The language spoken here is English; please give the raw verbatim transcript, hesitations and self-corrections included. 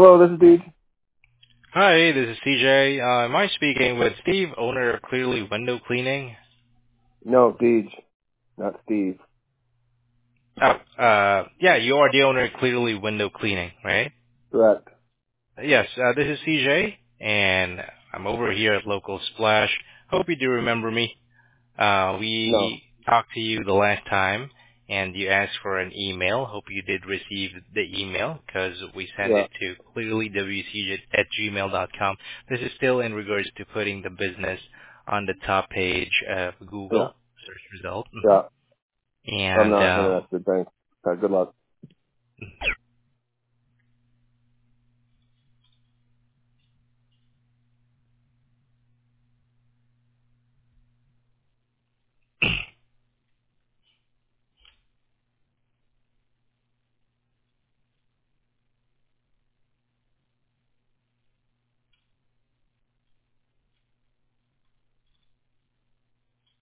Hello, this is Deej. Hi, this is C J. Uh, am I speaking with Steve, owner of Clearly Window Cleaning? No, Deej, not Steve. Oh, uh, yeah, you are the owner of Clearly Window Cleaning, right? Correct. Yes, uh, this is C J, and I'm over here at Local Splash. Hope you do remember me. Uh, No. we talked to you the last time, and you asked for an email. Hope you did receive the email, because we sent Yeah. it to clearlywc at gmail dot com. This is still in regards to putting the business on the top page of Yeah. Google search result. hmm Yeah. I'm And not uh, interested. Thanks. Okay, good luck.